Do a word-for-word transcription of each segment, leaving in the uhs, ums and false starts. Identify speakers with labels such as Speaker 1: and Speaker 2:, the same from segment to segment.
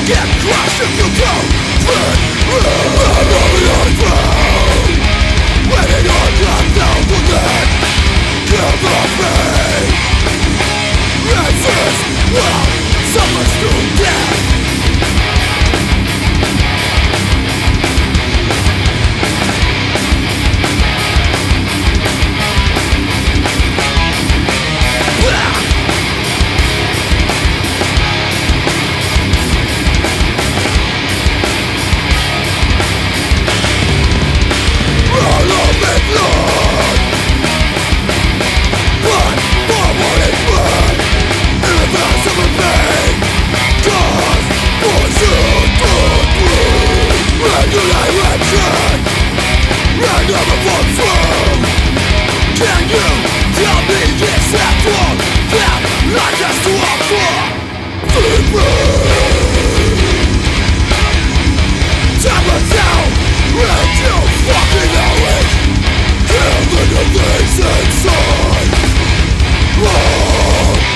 Speaker 1: Get crushed if you don't burn. I'm only on ground, waiting on lockdown for that. Kill the pain. Answers will suffer to death. Can you tell me it's that wrong? That I just walk for Time us out and you fucking know it. Killing the things inside. Whoa.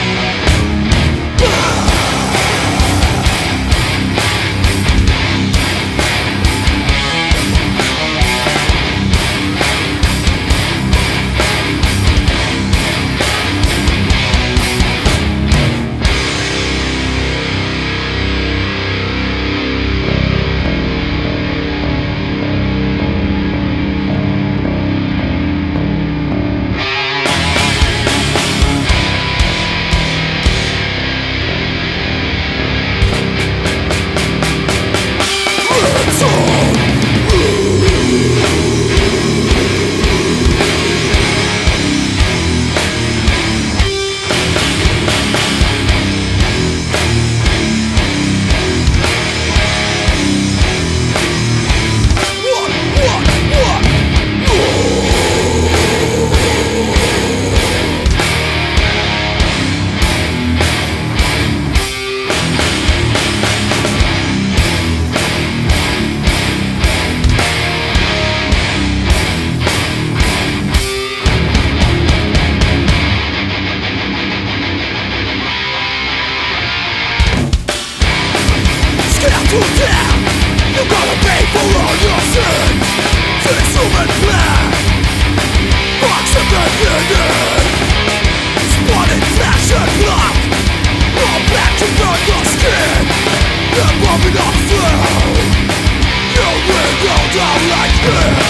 Speaker 1: You gotta pay for all your sins. To this human plan, box of the hidden, spotted flesh and blood, all back to burn your skin. They're bumping off through. You will go down like this.